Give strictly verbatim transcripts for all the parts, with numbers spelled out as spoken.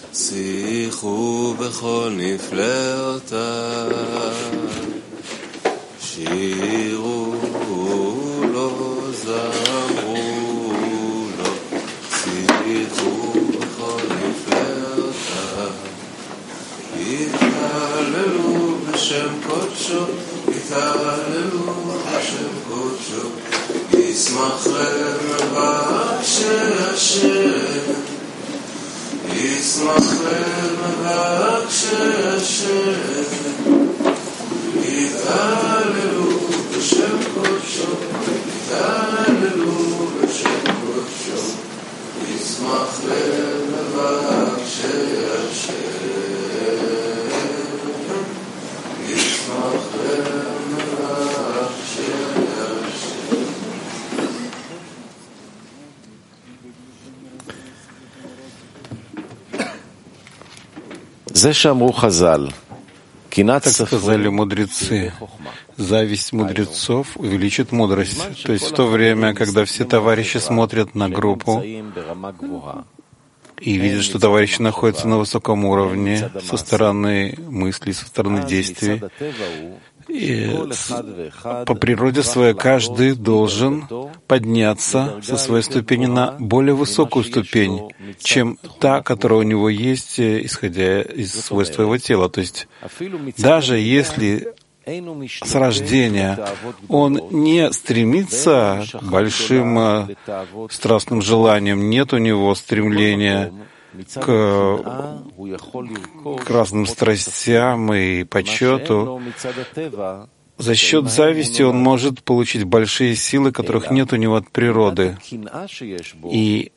שיחו בכל נפלאותיו, שירו לו, זמרו לו, שיחו בכל נפלאותיו, יתהללו בשם קודשו, יתהללו בשם קודשו, ישמח לב מבקשי השם, ישמח לב מבקשי השם, יתהללו בשם קודשו, יתהללו בשם קודשו, ישמח לב מבקשי השם, ישמח לב מבקשי השם. Так сказали мудрецы. Зависть мудрецов увеличит мудрость. То есть в то время, когда все товарищи смотрят на группу и видят, что товарищи находятся на высоком уровне со стороны мыслей, со стороны действий, и по природе своей каждый должен подняться со своей ступени на более высокую ступень, чем та, которая у него есть, исходя из свойств своего тела. То есть даже если с рождения он не стремится к большим страстным желаниям, нет у него стремления к, к разным страстям и почету, за счет зависти он может получить большие силы, которых нет у него от природы. И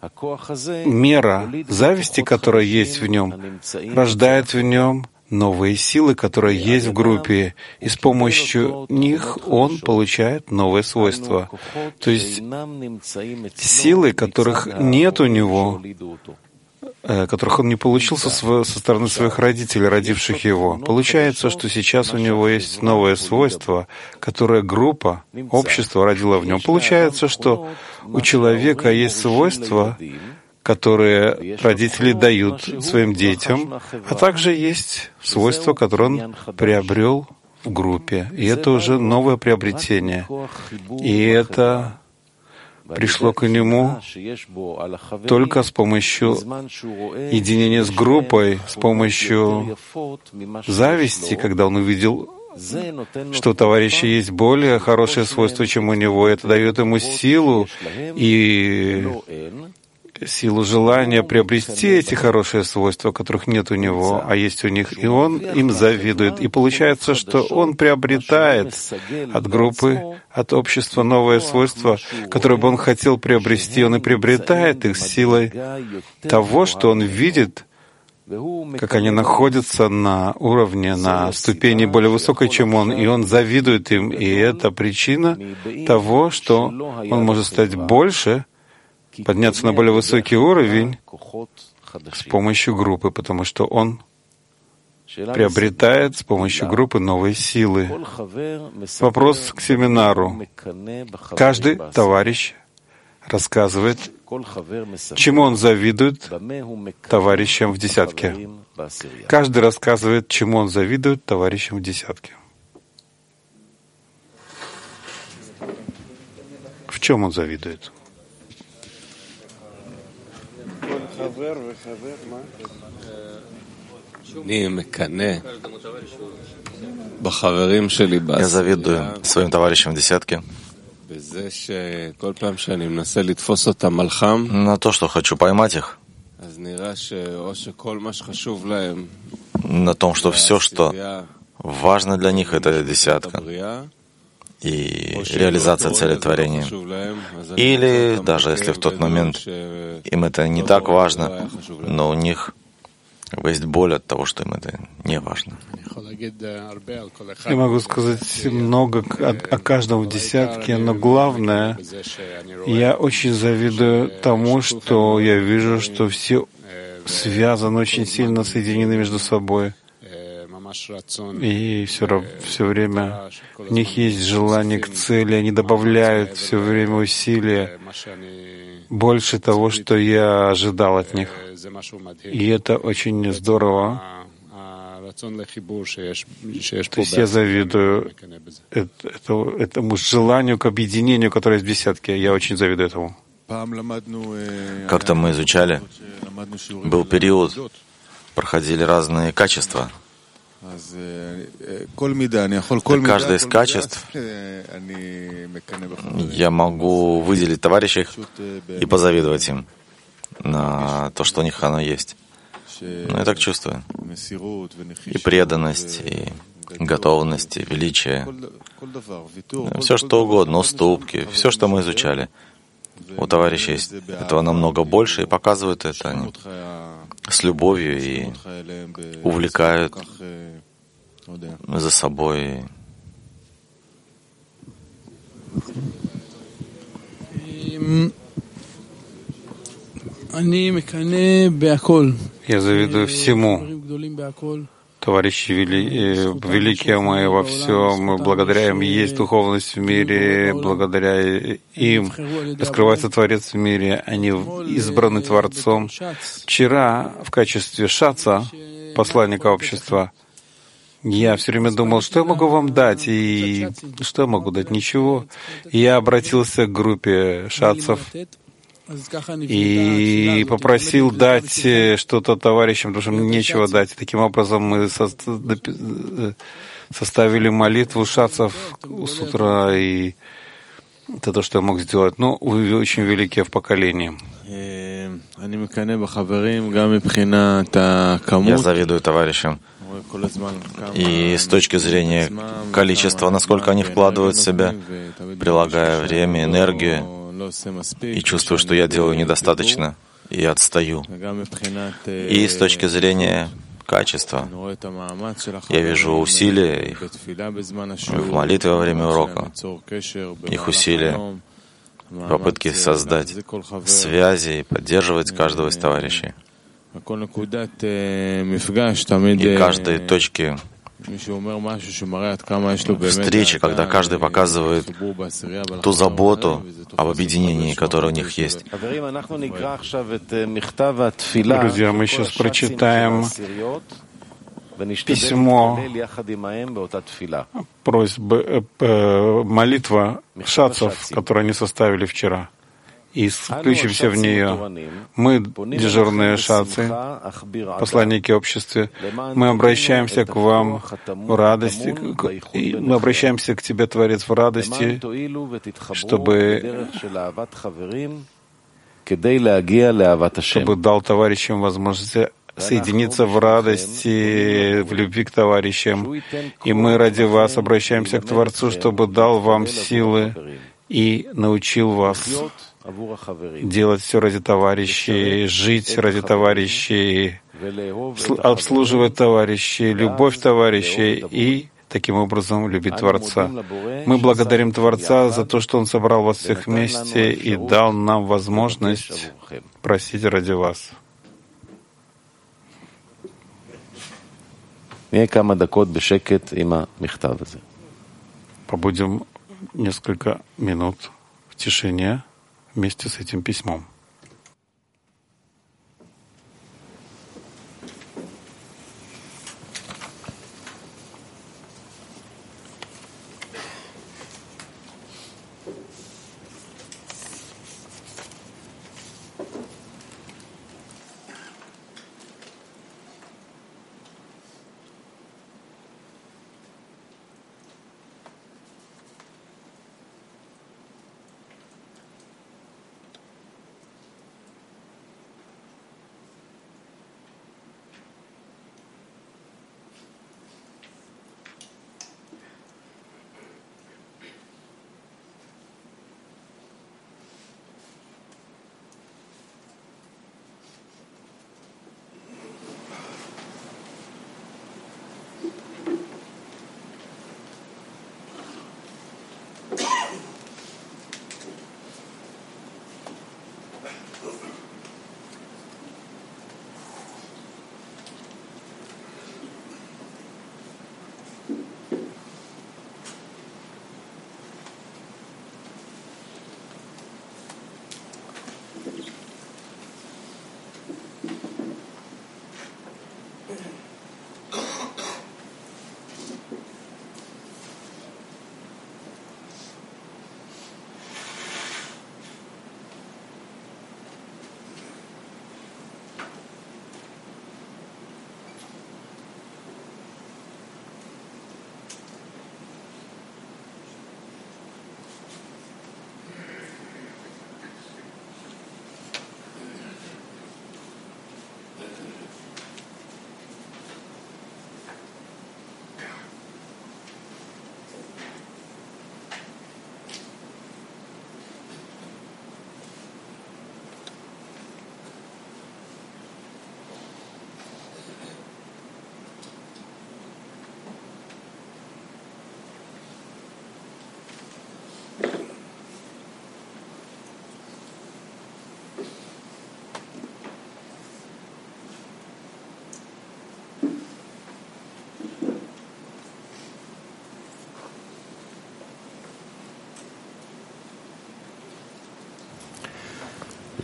мера зависти, которая есть в нем, рождает в нем новые силы, которые есть в группе, и с помощью них он получает новые свойства. То есть силы, которых нет у него, которых он не получил со, со стороны своих родителей, родивших его. Получается, что сейчас у него есть новое свойство, которое группа, общество родило в нем. Получается, что у человека есть свойства, которые родители дают своим детям, а также есть свойства, которые он приобрел в группе. И это уже новое приобретение. И это пришло к нему только с помощью единения с группой, с помощью зависти, когда он увидел, что у товарища есть более хорошие свойства, чем у него. Это дает ему силу и силу желания приобрести эти хорошие свойства, которых нет у него, а есть у них, и он им завидует. И получается, что он приобретает от группы, от общества новые свойства, которые бы он хотел приобрести. Он и приобретает их силой того, что он видит, как они находятся на уровне, на ступени более высокой, чем он, и он завидует им. И это причина того, что он может стать больше, подняться на более высокий уровень с помощью группы, потому что он приобретает с помощью группы новые силы. Вопрос к семинару. Каждый товарищ рассказывает, чему он завидует товарищам в десятке. Каждый рассказывает, чему он завидует товарищам в десятке. В чем он завидует? Я завидую своим товарищам в десятке на то, что хочу поймать их, на том, что все, что важно для них, это десятка и реализация цели творения. Или даже если в тот момент им это не так важно, но у них есть боль от того, что им это не важно. Я могу сказать много о, о каждом в десятке, но главное, я очень завидую тому, что я вижу, что все связаны очень сильно, соединены между собой. И все, все время у них есть желание к цели, они добавляют все время усилия больше того, что я ожидал от них. И это очень здорово. То есть я завидую это, этому желанию к объединению, которое есть в десятке. Я очень завидую этому. Как-то мы изучали, был период, проходили разные качества. Каждое из качеств я могу выделить товарищей и позавидовать им на то, что у них оно есть. Ну, я так чувствую. И преданность, и готовность, и величие. Все, что угодно, уступки, все, что мы изучали. У товарищей есть этого намного больше, и показывают это они с любовью и увлекают за собой. Я завидую всему. Товарищи вели, великие мы во всем, мы благодаря им есть духовность в мире, благодаря им раскрывается Творец в мире, они избраны Творцом. Вчера в качестве шаца, посланника общества, я все время думал, что я могу вам дать, и что я могу дать? Ничего. И я обратился к группе шацев и попросил дать что-то товарищам, потому что мне нечего дать. Таким образом, мы составили молитву шацев с утра, и это то, что я мог сделать. Ну, вы очень великие в поколении. Я завидую товарищам. И с точки зрения количества, насколько они вкладывают в себя, прилагая время, энергию, и чувствую, что я делаю недостаточно, и отстаю. И с точки зрения качества, я вижу усилия их в молитве во время урока, их усилия, попытки создать связи и поддерживать каждого из товарищей. И каждой точки встречи, когда каждый показывает ту заботу об объединении, которое у них есть. Друзья, мы сейчас прочитаем письмо, просьбы, э, молитва шацев, которую они составили вчера, и включимся в нее. Мы, дежурные шацы, посланники общества, мы обращаемся к вам в радости, и мы обращаемся к Тебе, Творец, в радости, чтобы, чтобы дал товарищам возможность соединиться в радости, в любви к товарищам. И мы ради вас обращаемся к Творцу, чтобы дал вам силы и научил вас делать все ради товарищей, жить ради товарищей, обслуживать товарищей, любовь товарищей и таким образом любить Творца. Мы благодарим Творца за то, что Он собрал вас всех вместе и дал нам возможность просить ради вас. Побудем несколько минут в тишине вместе с этим письмом.